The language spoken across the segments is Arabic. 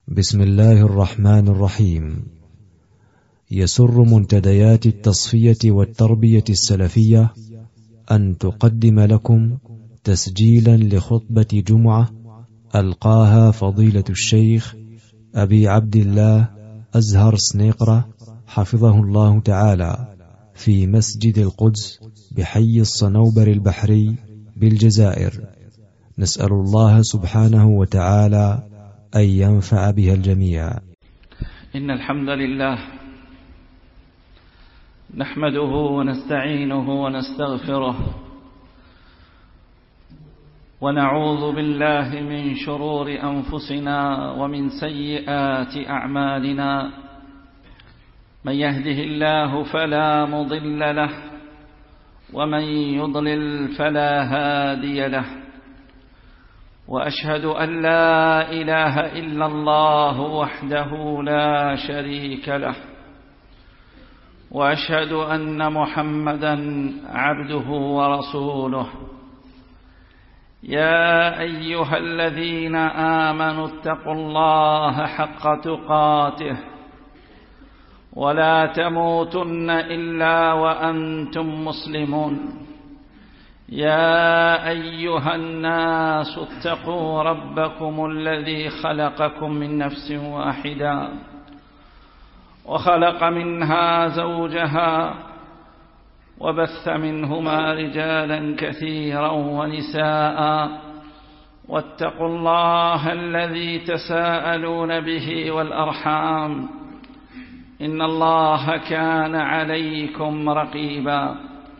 بسم الله الرحمن الرحيم. يسر منتديات التصفية والتربية السلفية أن تقدم لكم تسجيلا لخطبة جمعة ألقاها فضيلة الشيخ أبي عبد الله أزهر سنيقرة حفظه الله تعالى في مسجد القدس بحي الصنوبر البحري بالجزائر. نسأل الله سبحانه وتعالى أن ينفع بها الجميع. إن الحمد لله نحمده ونستعينه ونستغفره ونعوذ بالله من شرور أنفسنا ومن سيئات أعمالنا. من يهده الله فلا مضل له ومن يضلل فلا هادي له، وأشهد أن لا إله إلا الله وحده لا شريك له، وأشهد أن محمدا عبده ورسوله. يا أيها الذين آمنوا اتقوا الله حق تقاته ولا تموتن إلا وأنتم مسلمون. يا أيها الناس اتقوا ربكم الذي خلقكم من نفس واحدة وخلق منها زوجها وبث منهما رجالا كثيرا ونساء، واتقوا الله الذي تساءلون به والأرحام إن الله كان عليكم رقيبا.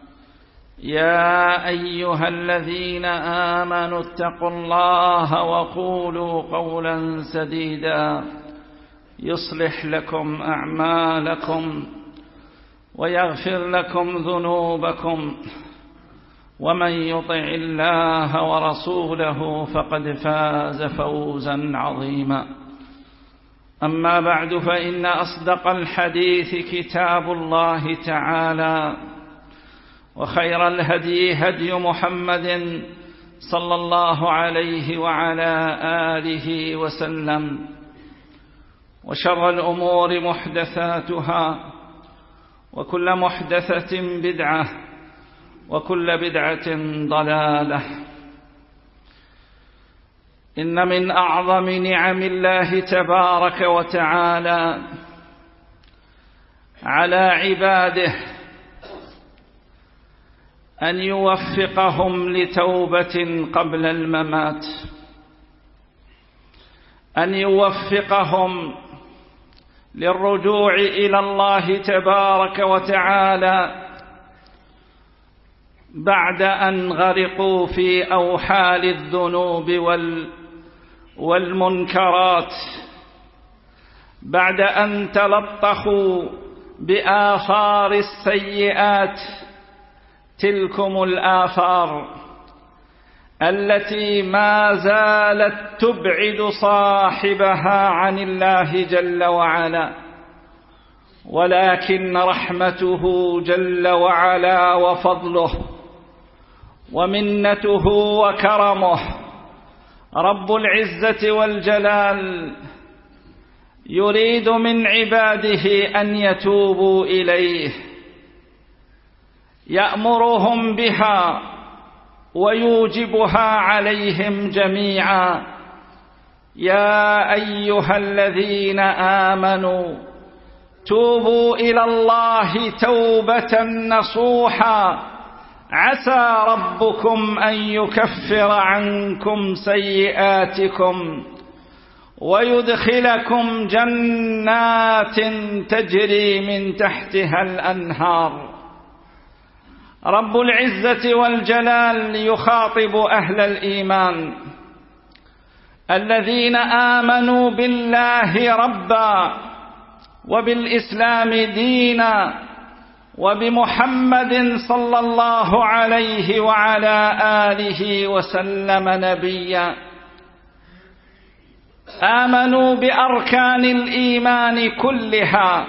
يا أيها الذين آمنوا اتقوا الله وقولوا قولا سديدا يصلح لكم أعمالكم ويغفر لكم ذنوبكم، ومن يطع الله ورسوله فقد فاز فوزا عظيما. أما بعد، فإن أصدق الحديث كتاب الله تعالى، وخير الهدي هدي محمد صلى الله عليه وعلى آله وسلم، وشر الأمور محدثاتها، وكل محدثة بدعة، وكل بدعة ضلالة. إن من أعظم نعم الله تبارك وتعالى على عباده أن يوفقهم لتوبة قبل الممات، أن يوفقهم للرجوع إلى الله تبارك وتعالى بعد أن غرقوا في أوحال الذنوب والمنكرات، بعد أن تلطخوا بآثار السيئات. تلكم الآثار التي ما زالت تبعد صاحبها عن الله جل وعلا، ولكن رحمته جل وعلا وفضله ومنته وكرمه رب العزة والجلال يريد من عباده أن يتوبوا إليه، يأمرهم بها ويوجبها عليهم جميعا. يا أيها الذين آمنوا توبوا إلى الله توبة نصوحا عسى ربكم أن يكفر عنكم سيئاتكم ويدخلكم جنات تجري من تحتها الأنهار. رب العزة والجلال يخاطب أهل الإيمان الذين آمنوا بالله ربا وبالإسلام دينا وبمحمد صلى الله عليه وعلى آله وسلم نبيا. آمنوا بأركان الإيمان كلها،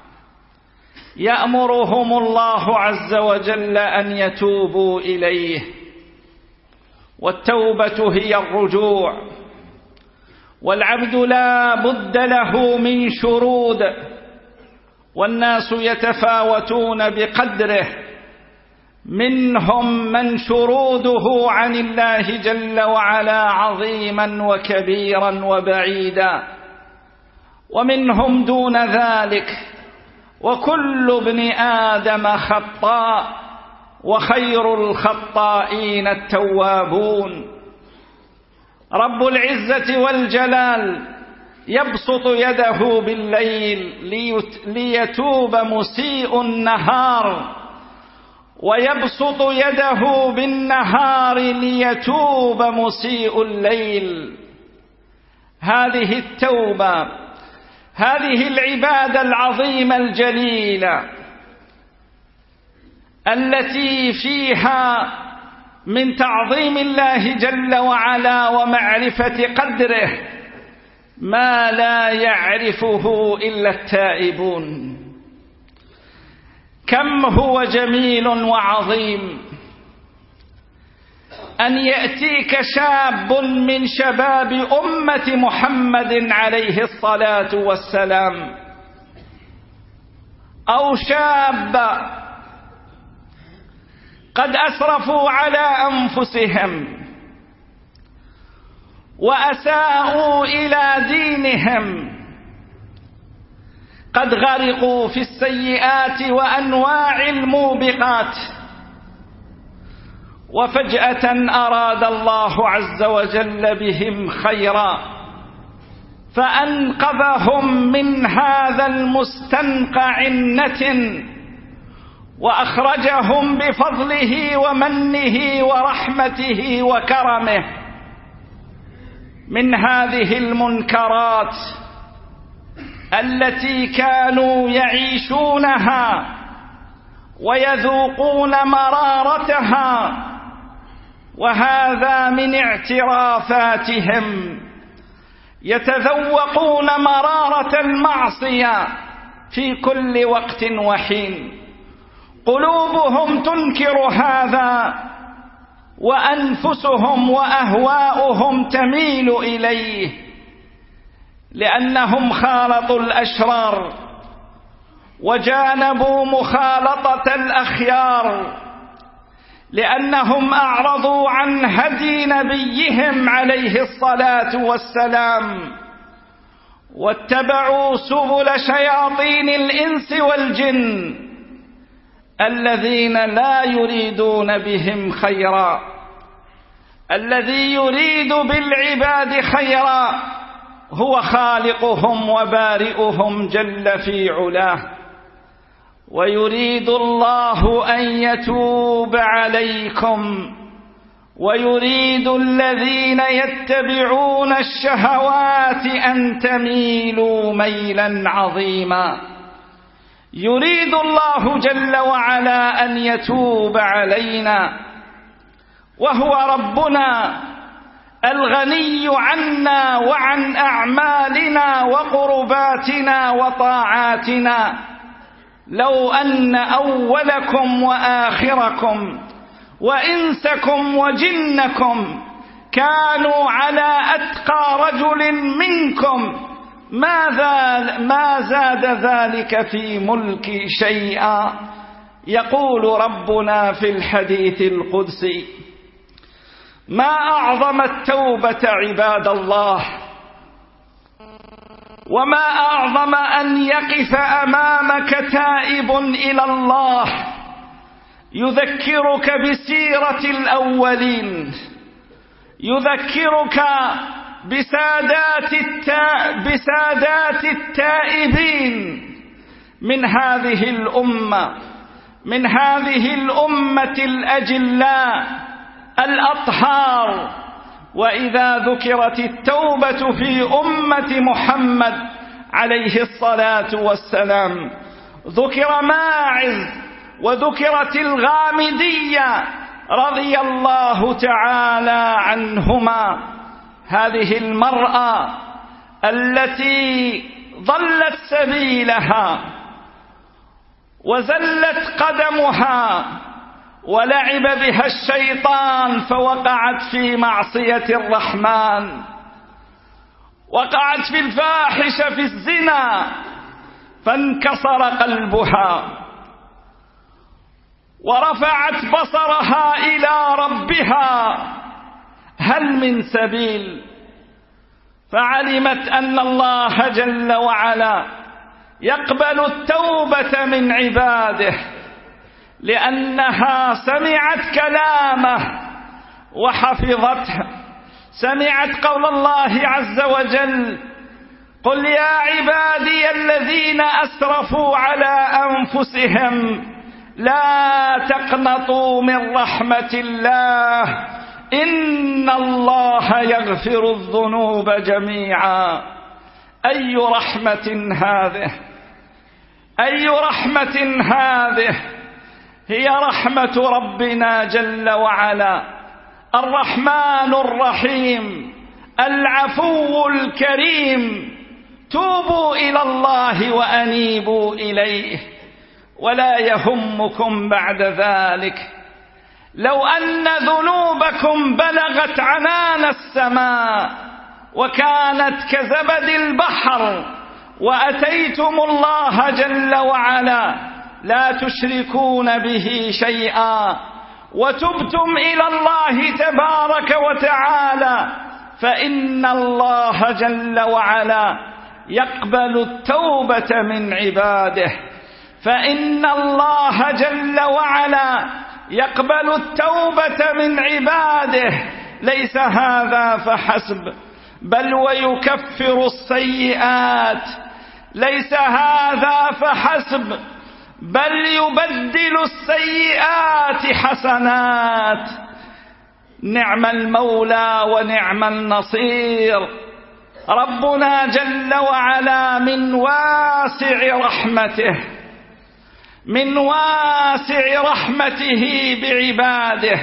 يأمرهم الله عز وجل أن يتوبوا إليه، والتوبة هي الرجوع، والعبد لا بد له من شرود، والناس يتفاوتون بقدره، منهم من شروده عن الله جل وعلا عظيما وكبيرا وبعيدا، ومنهم دون ذلك، وكل ابن آدم خطاء، وخير الخطائين التوابون. رب العزة والجلال يبسط يده بالليل ليتوب مسيء النهار، ويبسط يده بالنهار ليتوب مسيء الليل. هذه التوبة، هذه العبادة العظيمة الجليلة التي فيها من تعظيم الله جل وعلا ومعرفة قدره ما لا يعرفه إلا التائبون. كم هو جميل وعظيم أن يأتيك شاب من شباب أمة محمد عليه الصلاة والسلام، أو شاب قد أسرفوا على أنفسهم وأساءوا إلى دينهم، قد غرقوا في السيئات وأنواع الموبقات، وفجأة أراد الله عز وجل بهم خيرا فأنقذهم من هذا المستنقع النتن، وأخرجهم بفضله ومنه ورحمته وكرمه من هذه المنكرات التي كانوا يعيشونها ويذوقون مرارتها، وهذا من اعترافاتهم، يتذوقون مرارة المعصية في كل وقت وحين، قلوبهم تنكر هذا وأنفسهم وأهواؤهم تميل إليه، لأنهم خالطوا الأشرار وجانبوا مخالطة الأخيار، لأنهم أعرضوا عن هدي نبيهم عليه الصلاة والسلام، واتبعوا سبل شياطين الإنس والجن الذين لا يريدون بهم خيرا. الذي يريد بالعباد خيرا هو خالقهم وبارئهم جل في علاه، ويريد الله أن يتوب عليكم، ويريد الذين يتبعون الشهوات أن تميلوا ميلا عظيما. يريد الله جل وعلا أن يتوب علينا، وهو ربنا الغني عنا وعن أعمالنا وقرباتنا وطاعاتنا. لو أن أولكم وآخركم وإنسكم وجنكم كانوا على أتقى رجل منكم ما زاد ذلك في ملكي شيئا. يقول ربنا في الحديث القدسي: ما أعظم التوبة عباد الله، وما أعظم أن يقف أمامك تائب إلى الله يذكرك بسيرة الأولين، يذكرك بسادات التائبين من هذه الأمة، من هذه الأمة الأجلاء الأطهار. وإذا ذكرت التوبة في أمة محمد عليه الصلاة والسلام ذكر ماعز وذكرت الغامدية رضي الله تعالى عنهما. هذه المرأة التي ضلت سبيلها وزلت قدمها ولعب بها الشيطان فوقعت في معصية الرحمن، وقعت في الفاحشة في الزنا فانكسر قلبها ورفعت بصرها إلى ربها هل من سبيل؟ فعلمت أن الله جل وعلا يقبل التوبة من عباده، لأنها سمعت كلامه وحفظته، سمعت قول الله عز وجل: قل يا عبادي الذين أسرفوا على أنفسهم لا تقنطوا من رحمة الله إن الله يغفر الذنوب جميعا. أي رحمة هذه، أي رحمة هذه، هي رحمة ربنا جل وعلا الرحمن الرحيم العفو الكريم. توبوا إلى الله وأنيبوا إليه ولا يهمكم بعد ذلك لو أن ذنوبكم بلغت عنان السماء وكانت كزبد البحر وأتيتم الله جل وعلا لا تشركون به شيئا وتبتم إلى الله تبارك وتعالى فإن الله جل وعلا يقبل التوبة من عباده، فإن الله جل وعلا يقبل التوبة من عباده. ليس هذا فحسب بل ويكفر السيئات، ليس هذا فحسب بل يبدل السيئات حسنات. نعم المولى ونعم النصير. ربنا جل وعلا من واسع رحمته، من واسع رحمته بعباده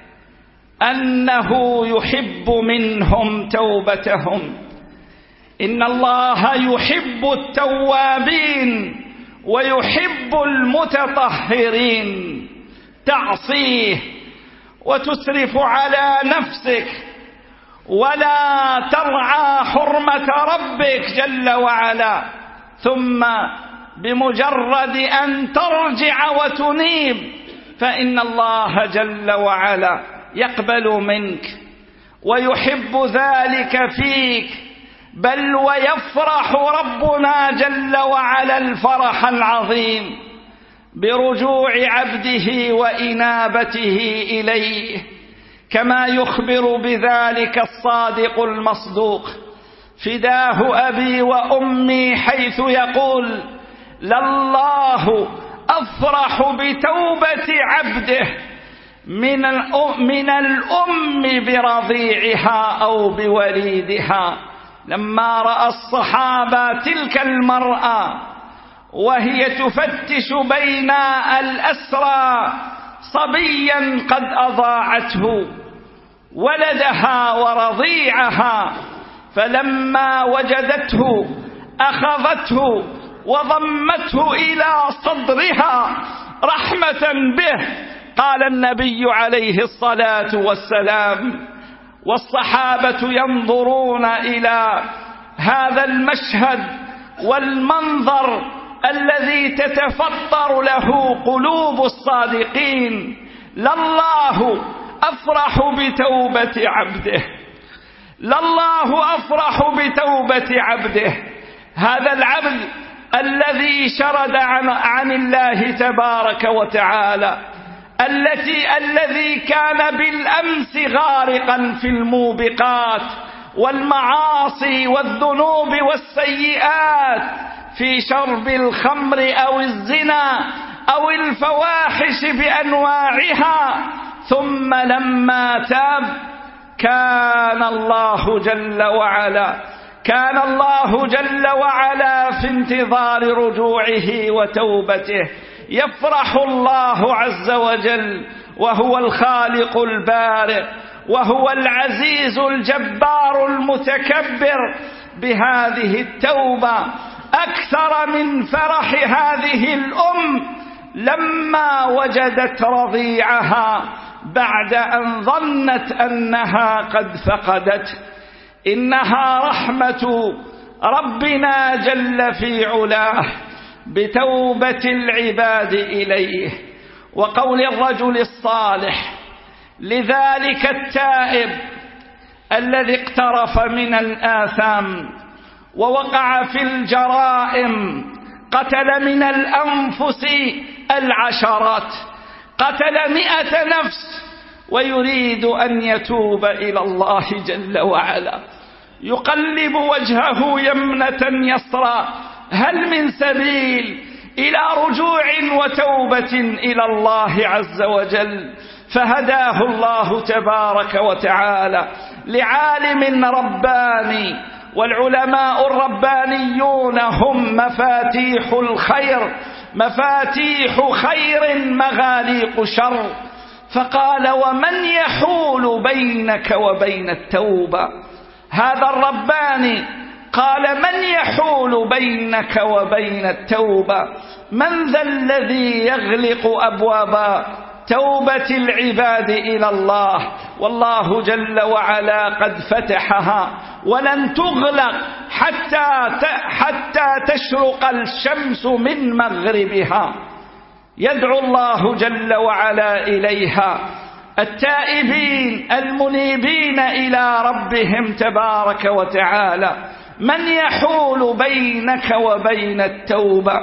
أنه يحب منهم توبتهم. إن الله يحب التوابين ويحب المتطهرين. تعصيه وتسرف على نفسك ولا ترعى حرمة ربك جل وعلا، ثم بمجرد أن ترجع وتنيب فإن الله جل وعلا يقبل منك ويحب ذلك فيك، بل ويفرح ربنا جل وعلا الفرح العظيم برجوع عبده وإنابته إليه، كما يخبر بذلك الصادق المصدوق فداه أبي وأمي حيث يقول: لله أفرح بتوبة عبده من الأم برضيعها أو بوليدها. لما رأى الصحابة تلك المرأة وهي تفتش بين الأسرى صبيا قد أضاعته ولدها ورضيعها، فلما وجدته أخذته وضمته إلى صدرها رحمة به. قال النبي عليه الصلاة والسلام والصحابة ينظرون إلى هذا المشهد والمنظر الذي تتفطر له قلوب الصادقين: لله أفرح بتوبة عبده، لله أفرح بتوبة عبده. هذا العبد الذي شرد عن الله تبارك وتعالى، الذي كان بالأمس غارقا في الموبقات والمعاصي والذنوب والسيئات، في شرب الخمر أو الزنا أو الفواحش بأنواعها، ثم لما تاب كان الله جل وعلا في انتظار رجوعه وتوبته. يفرح الله عز وجل وهو الخالق البارئ وهو العزيز الجبار المتكبر بهذه التوبة أكثر من فرح هذه الأم لما وجدت رضيعها بعد أن ظنت أنها قد فقدته. إنها رحمة ربنا جل في علاه بتوبة العباد إليه وقول الرجل الصالح. لذلك التائب الذي اقترف من الآثام ووقع في الجرائم، قتل من الأنفس العشرات، قتل 100 نفس، ويريد أن يتوب إلى الله جل وعلا، يقلب وجهه يمنة يسرى، هل من سبيل إلى رجوع وتوبة إلى الله عز وجل؟ فهداه الله تبارك وتعالى لعالم رباني، والعلماء الربانيون هم مفاتيح الخير، مفاتيح خير مغاليق شر. فقال: ومن يحول بينك وبين التوبة؟ هذا الرباني قال: من يحول بينك وبين التوبة؟ من ذا الذي يغلق أبواب توبة العباد إلى الله؟ والله جل وعلا قد فتحها ولن تغلق حتى تشرق الشمس من مغربها. يدعو الله جل وعلا إليها التائبين المنيبين إلى ربهم تبارك وتعالى. من يحول بينك وبين التوبة؟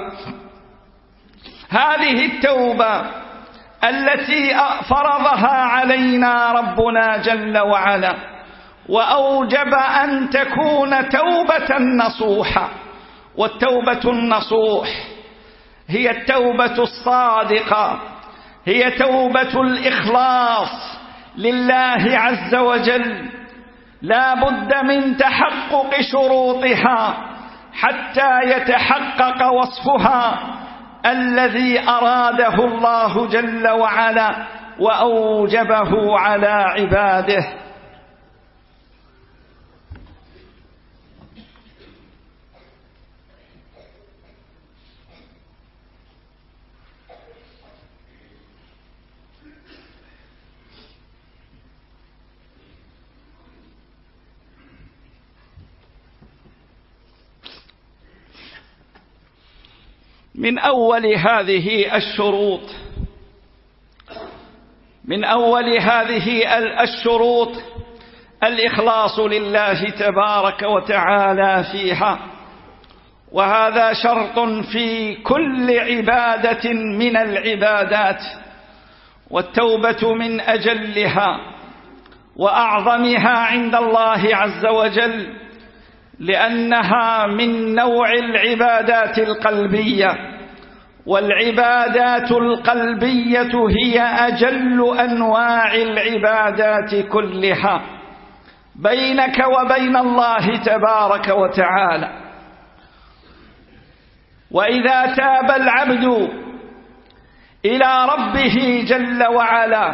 هذه التوبة التي فرضها علينا ربنا جل وعلا وأوجب أن تكون توبة نصوحة. والتوبة النصوح هي التوبة الصادقة، هي توبة الإخلاص لله عز وجل، لا بد من تحقق شروطها حتى يتحقق وصفها الذي أراده الله جل وعلا وأوجبه على عباده. من أول هذه الشروط الإخلاص لله تبارك وتعالى فيها، وهذا شرط في كل عبادة من العبادات، والتوبة من أجلها وأعظمها عند الله عز وجل، لأنها من نوع العبادات القلبية، والعبادات القلبية هي أجل أنواع العبادات كلها بينك وبين الله تبارك وتعالى. وإذا تاب العبد إلى ربه جل وعلا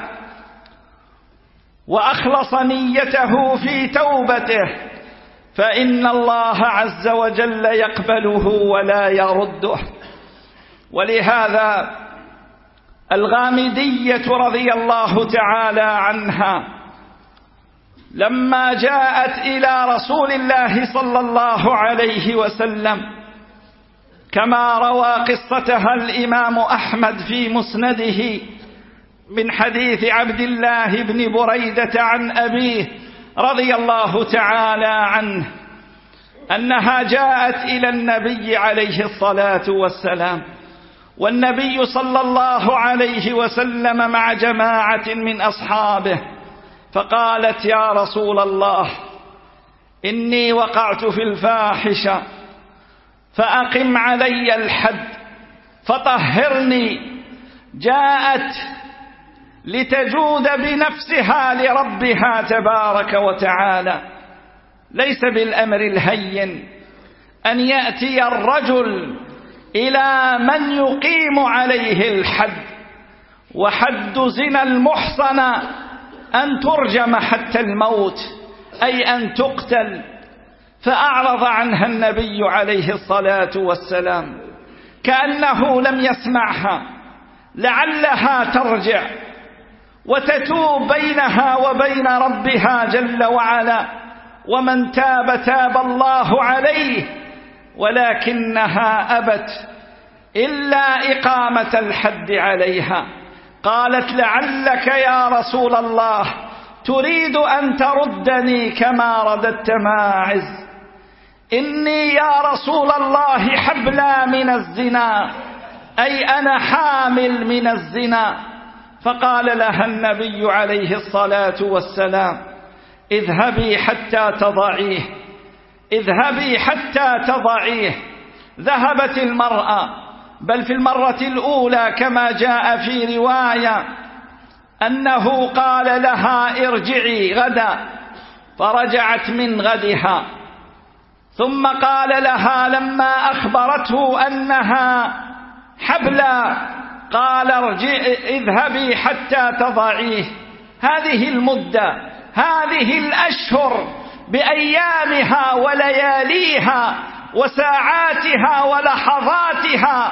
وأخلص نيته في توبته فإن الله عز وجل يقبله ولا يرده. ولهذا الغامدية رضي الله تعالى عنها لما جاءت إلى رسول الله صلى الله عليه وسلم، كما روى قصتها الإمام أحمد في مسنده من حديث عبد الله بن بريدة عن أبيه رضي الله تعالى عنه، أنها جاءت إلى النبي عليه الصلاة والسلام، والنبي صلى الله عليه وسلم مع جماعة من أصحابه، فقالت: يا رسول الله، إني وقعت في الفاحشة فأقم علي الحد فطهرني. جاءت لتجود بنفسها لربها تبارك وتعالى. ليس بالأمر الهين أن يأتي الرجل إلى من يقيم عليه الحد، وحد زنا المحصنة أن ترجم حتى الموت، أي أن تقتل. فأعرض عنها النبي عليه الصلاة والسلام كأنه لم يسمعها، لعلها ترجع وتتوب بينها وبين ربها جل وعلا ومن تاب تاب الله عليه، ولكنها أبت إلا إقامة الحد عليها. قالت: لعلك يا رسول الله تريد أن تردني كما رددت ماعز. إني يا رسول الله حبلى من الزنا، أي أنا حامل من الزنا. فقال لها النبي عليه الصلاة والسلام: اذهبي حتى تضعيه، اذهبي حتى تضعيه. ذهبت المرأة، بل في المرة الأولى كما جاء في رواية أنه قال لها: ارجعي غدا، فرجعت من غدها. ثم قال لها لما أخبرته أنها حبلى، قال: اذهبي حتى تضعيه. هذه المدة، هذه الأشهر بأيامها ولياليها وساعاتها ولحظاتها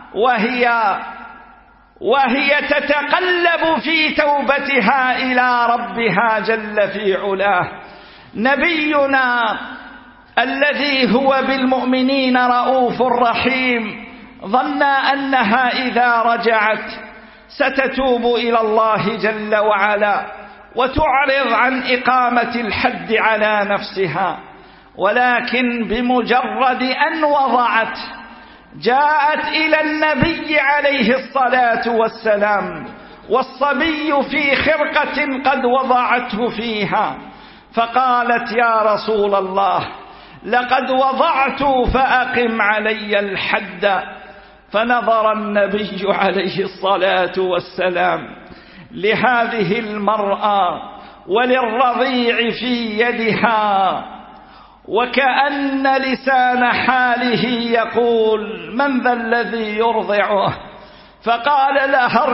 وهي تتقلب في توبتها إلى ربها جل في علاه. نبينا الذي هو بالمؤمنين رؤوف رحيم ظن أنها إذا رجعت ستتوب إلى الله جل وعلا وتعرض عن إقامة الحد على نفسها، ولكن بمجرد أن وضعت جاءت إلى النبي عليه الصلاة والسلام والصبي في خرقة قد وضعته فيها، فقالت: يا رسول الله لقد وضعت فأقم علي الحد. فنظر النبي عليه الصلاة والسلام لهذه المرأة وللرضيع في يدها، وكأن لسان حاله يقول: من ذا الذي يرضعه؟ فقال لها: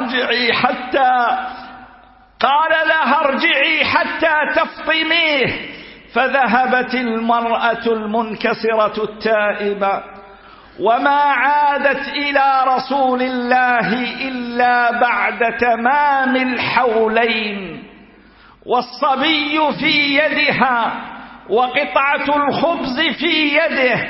ارجعي حتى تفطميه. فذهبت المرأة المنكسرة التائبة وما عادت إلى رسول الله إلا بعد تمام الحولين، والصبي في يدها وقطعة الخبز في يده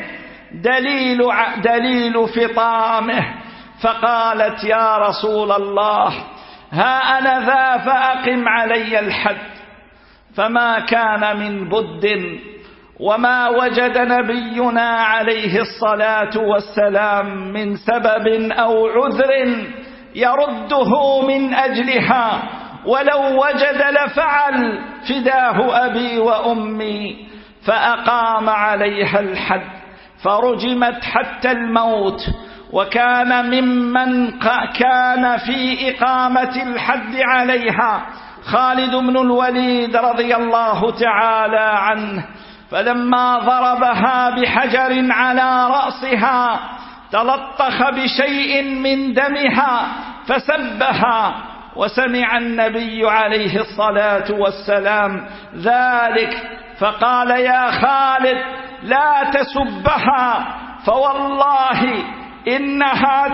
دليل فطامه. فقالت: يا رسول الله ها أنا ذا فأقم علي الحد. فما كان من بد وما وجد نبينا عليه الصلاة والسلام من سبب أو عذر يرده من أجلها، ولو وجد لفعل فداه أبي وأمي. فأقام عليها الحد فرجمت حتى الموت. وكان ممن كان في إقامة الحد عليها خالد بن الوليد رضي الله تعالى عنه، فلما ضربها بحجر على رأسها تلطخ بشيء من دمها فسبها، وسمع النبي عليه الصلاة والسلام ذلك فقال: يا خالد لا تسبها، فوالله إنها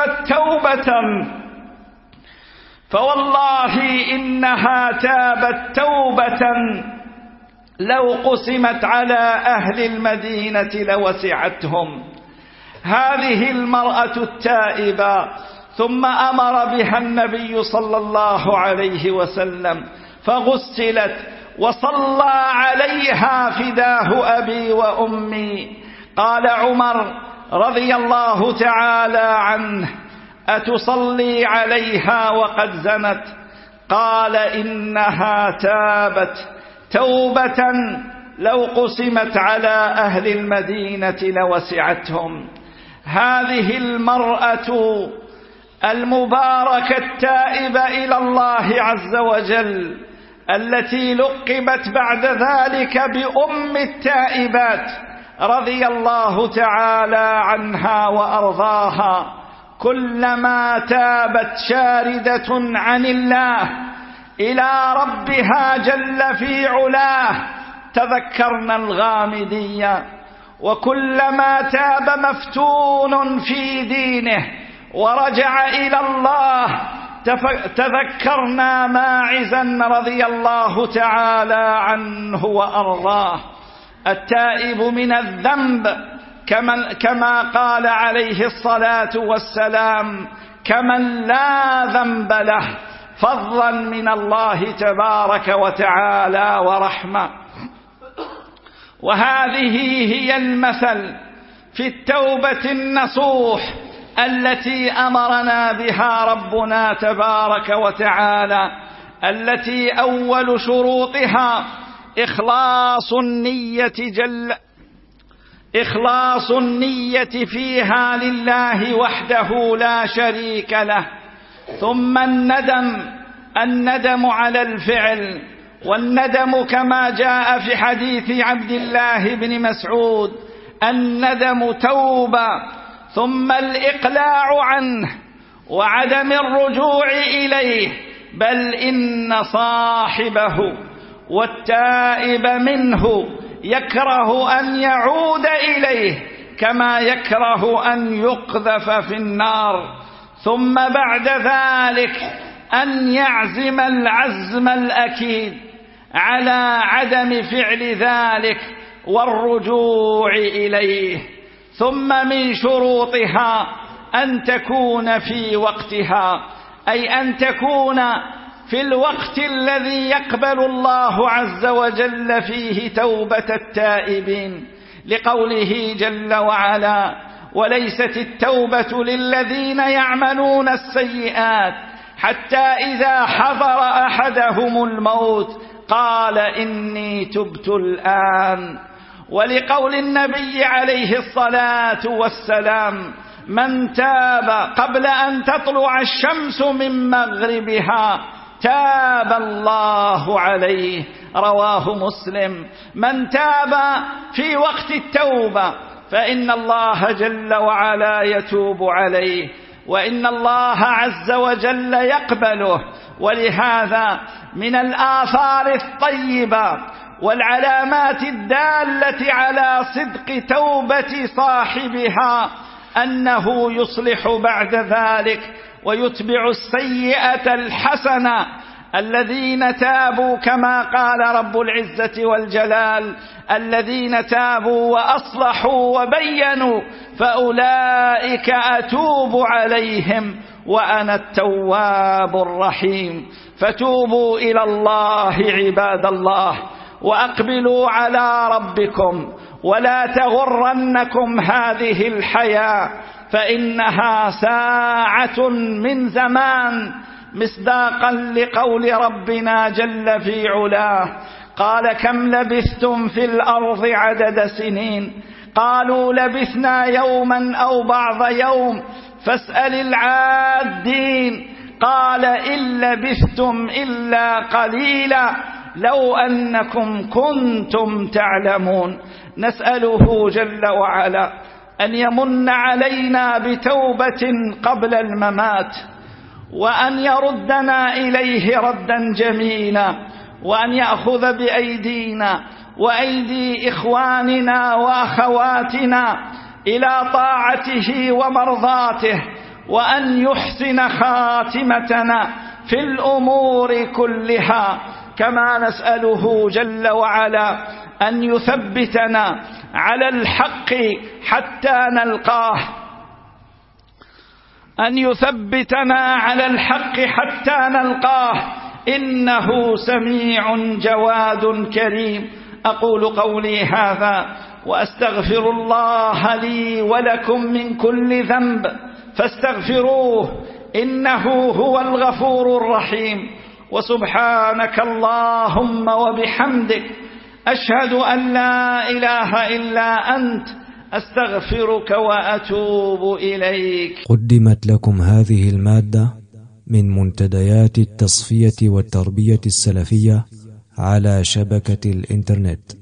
تابت توبة لو قسمت على أهل المدينة لوسعتهم. هذه المرأة التائبة ثم أمر بها النبي صلى الله عليه وسلم فغسلت وصلى عليها فداه أبي وأمي. قال عمر رضي الله تعالى عنه: أتصلي عليها وقد زنت؟ قال: إنها تابت توبة لو قسمت على أهل المدينة لوسعتهم. هذه المرأة المباركة التائبة إلى الله عز وجل التي لقبت بعد ذلك بأم التائبات رضي الله تعالى عنها وأرضاها، كلما تابت شاردة عن الله إلى ربها جل في علاه تذكرنا الغامدية، وكلما تاب مفتون في دينه ورجع إلى الله تذكرنا ماعزا رضي الله تعالى عنه وأرضاه. التائب من الذنب كما قال عليه الصلاة والسلام: كمن لا ذنب له، فضلا من الله تبارك وتعالى ورحمة. وهذه هي المثل في التوبة النصوح التي أمرنا بها ربنا تبارك وتعالى، التي أول شروطها إخلاص النية فيها لله وحده لا شريك له. ثم الندم على الفعل، والندم كما جاء في حديث عبد الله بن مسعود: الندم توبة، ثم الإقلاع عنه وعدم الرجوع إليه، بل إن صاحبه والتائب منه يكره أن يعود إليه كما يكره أن يقذف في النار. ثم بعد ذلك أن يعزم العزم الأكيد على عدم فعل ذلك والرجوع إليه. ثم من شروطها أن تكون في وقتها، أي أن تكون في الوقت الذي يقبل الله عز وجل فيه توبة التائبين، لقوله جل وعلا: وليست التوبة للذين يعملون السيئات حتى إذا حضر أحدهم الموت قال إني تبت الآن. ولقول النبي عليه الصلاة والسلام: من تاب قبل أن تطلع الشمس من مغربها تاب الله عليه، رواه مسلم. من تاب في وقت التوبة فإن الله جل وعلا يتوب عليه، وإن الله عز وجل يقبله. ولهذا من الآثار الطيبة والعلامات الدالة على صدق توبة صاحبها أنه يصلح بعد ذلك ويتبع السيئة الحسنة. الذين تابوا كما قال رب العزة والجلال: الذين تابوا وأصلحوا وبينوا فأولئك أتوب عليهم وأنا التواب الرحيم. فتوبوا إلى الله عباد الله، وأقبلوا على ربكم، ولا تغرنكم هذه الحياة، فإنها ساعة من زمان، مصداقا لقول ربنا جل في علاه: قال كم لبثتم في الأرض عدد سنين؟ قالوا لبثنا يوما أو بعض يوم فاسأل العادين. قال إن لبثتم إلا قليلا لو أنكم كنتم تعلمون. نسأله جل وعلا أن يمن علينا بتوبة قبل الممات، وأن يردنا إليه ردا جميلا، وأن يأخذ بأيدينا وأيدي إخواننا وأخواتنا إلى طاعته ومرضاته، وأن يحسن خاتمتنا في الأمور كلها. كما نسأله جل وعلا أن يثبتنا على الحق حتى نلقاه، أن يثبتنا على الحق حتى نلقاه، إنه سميع جواد كريم. أقول قولي هذا وأستغفر الله لي ولكم من كل ذنب فاستغفروه إنه هو الغفور الرحيم. وسبحانك اللهم وبحمدك أشهد أن لا إله إلا أنت أستغفرك وأتوب إليك. قدمت لكم هذه المادة من منتديات التصفية والتربية السلفية على شبكة الإنترنت